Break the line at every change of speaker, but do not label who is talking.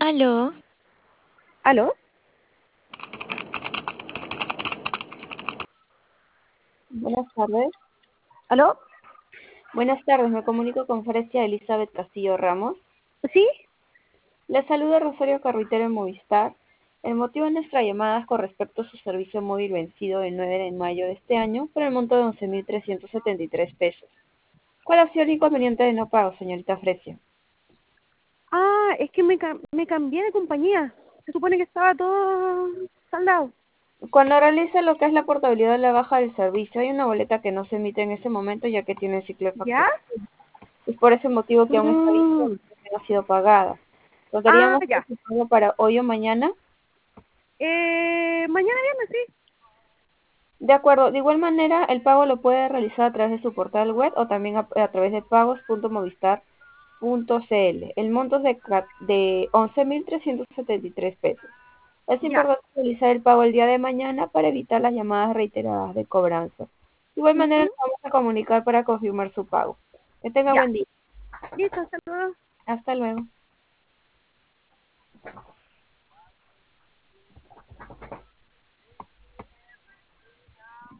Aló,
¿Aló?
Buenas tardes.
¿Aló?
Buenas tardes, me comunico con Frecia Elizabeth Castillo Ramos.
¿Sí?
Le saluda Rosario Carruitero en Movistar. El motivo de nuestra llamada es con respecto a su servicio móvil vencido el 9 de mayo de este año por el monto de 11.373 pesos. ¿Cuál ha sido el inconveniente de no pago, señorita Frecia?
Es que me cambié de compañía. Se supone que estaba todo saldado.
Cuando realice lo que es la portabilidad de la baja del servicio, hay una boleta que no se emite en ese momento ya que tiene ciclo de
¿Ya?
facturación. Es por ese motivo que aún está vigente
Mm,
y no ha sido pagada. Podríamos hacer
ya.
su pago para hoy o mañana.
Mañana viernes, sí.
De acuerdo, de igual manera, el pago lo puede realizar a través de su portal web o también a través de pagos.movistar.cl. El monto es de 11.373 pesos. Es
Ya.
importante realizar el pago el día de mañana para evitar las llamadas reiteradas de cobranza. De igual manera,
Ujú,
nos vamos a comunicar para confirmar su pago. Que tenga
ya.
buen día.
Listo, hasta luego.
Hasta luego.